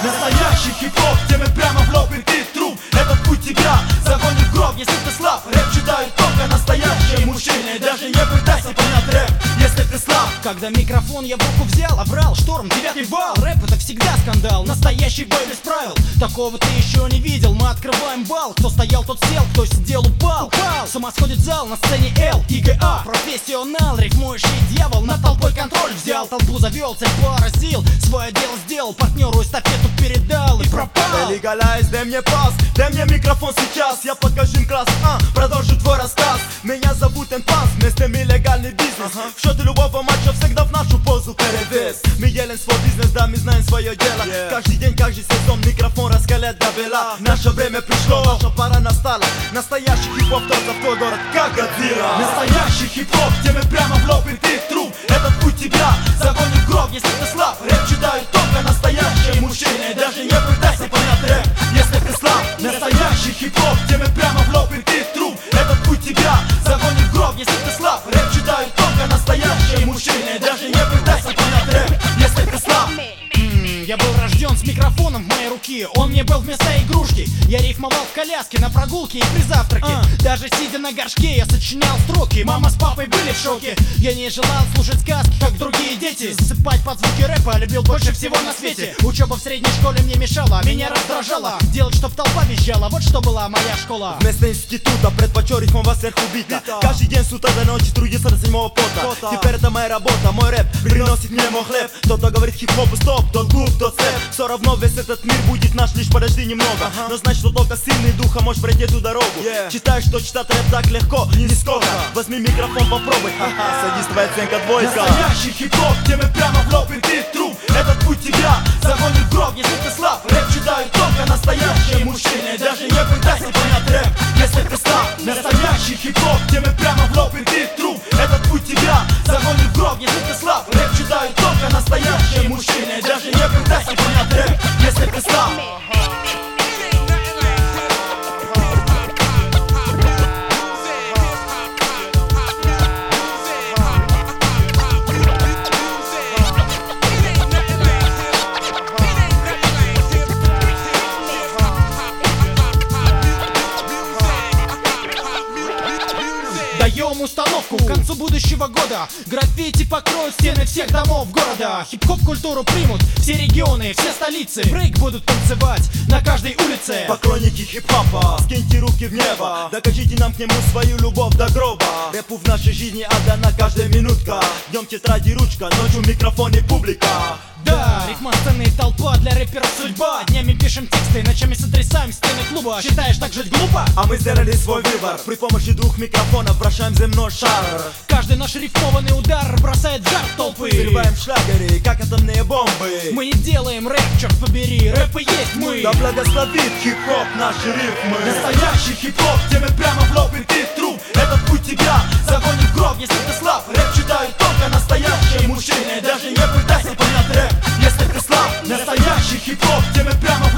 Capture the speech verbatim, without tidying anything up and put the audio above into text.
Настоящий хип-хоп, где мы прямо в лоб, и ты труп. Этот путь тебя загонит в гроб, если ты слаб. Рэп читают только настоящие мужчины. Даже не пытайся понять рэп, если ты слаб. Когда микрофон я в руку взял, обрал шторм, девятый вал. Рэп это всегда скандал, настоящий бой без правил. Такого ты еще не видел, мы открываем бал. Кто стоял, тот сел, кто сидел, упал, упал. С ума сходит зал, на сцене Л и Г А. Профессионал, рифмующий дьявол, над толпой контроль взял. Толпу завел, цель поразил, свое дело сделал, партнеру эстафету передал и пропал. Легалайз, дай мне пас, дай мне микрофон сейчас. Я покажу им класс, а, продолжу твой рассказ. Меня зовут Энпанс, вместе мы легальный бизнес. uh-huh. В счете любого матча всегда в нашу пользу перевес. Мы делаем свой бизнес, да, мы знаем свое дело. yeah. Каждый день, каждый сезон микрофон раскаляет до бела. Наше время пришло, наша пора настала. Настоящий хип-хоп, тот за твой город, как Годзилла. Настоящий хип-хоп, где мы прямо в лоб, и ты труп. Этот путь тебя загонит в гроб, если ты слаб. Рэп читают только настоящие мужчины. Даже не пытайся понять рэп, если ты слаб. Настоящий хип-хоп, где мы прямо в лоб, и ты труп. Этот путь тебя загонит в гроб, если ты слаб. Рэп читают только настоящие мужчины. Даже не пытайся понять рэп, если ты слаб. Я был рожден с микрофоном в моей руке. Он мне был вместо игрушки. Я рифмовал в коляске, на прогулке и при завтраке. а. Даже сидя на горшке, я сочинял строки. Мама с папой были в шоке. Я не желал слушать сказки, как другие дети. Засыпать под звуки рэпа любил больше всего на свете. Учеба в средней школе мне мешала, меня раздражала. Делать, чтоб толпа визжала, вот что была моя школа. Вместо института предпочел рифмовать сверху бита. Каждый день с утра до ночи трудиться до седьмого пота. пота. Теперь это моя работа, мой рэп приносит мне мой хлеб. Кто-то говорит хип-хоп и стоп, тот глуп, тот сэп. Все равно весь этот мир будет наш, лишь подожди немного. uh-huh. Но знай, что только сильный духа может пройти эту дорогу. yeah. Читаешь, что читать рэп так легко, не сколько. Возьми микрофон, попробуй, ха-ха, садись, твоя оценка двойка. Настоящий хип-хоп, где мы прямо в лоб, и ты труп. Этот путь тебя загонит в гроб, если ты слаб. Рэп читают только настоящие мужчины. Даже не пытайся понять рэп, если ты слаб. Настоящий хип-хоп, где мы прямо в лоб, и ты труп. Этот путь тебя загонит в гроб, если ты слаб. Рэп читают только настоящие мужчины. Даже не пытайся понять рэп, если ты слаб. Даем установку к концу будущего года. Граффити покроют стены всех домов города. Хип-хоп культуру примут все регионы, все столицы. Брейк будут танцевать на каждой улице. Поклонники хип-хопа, скиньте руки в небо. Докажите нам к нему свою любовь до гроба. Рэпу в нашей жизни отдана каждая минутка. Днем тетради ручка, ночью микрофон и публика. Да, рифма сцены и толпа, для рэперов судьба. Днями пишем тексты, ночами сотрясаем стены клуба. Считаешь так жить глупо? А мы сделали свой выбор. При помощи двух микрофонов вращаем земной шар. Каждый наш рифмованный удар бросает в жар толпы. Взрываем шлягеры, как атомные бомбы. Мы не делаем рэп, черт побери, рэп и есть мы. Да благословит хип-хоп наши рифмы. Настоящий хип-хоп, где мы прямо в лоб, и ты труп. Этот путь тебя загонит в гроб, если ты слаб. Рэп читают только настоящие мужчины. Даже не пытайся понять рэп, если ты слаб. Настоящий хип-хоп, где мы прямо в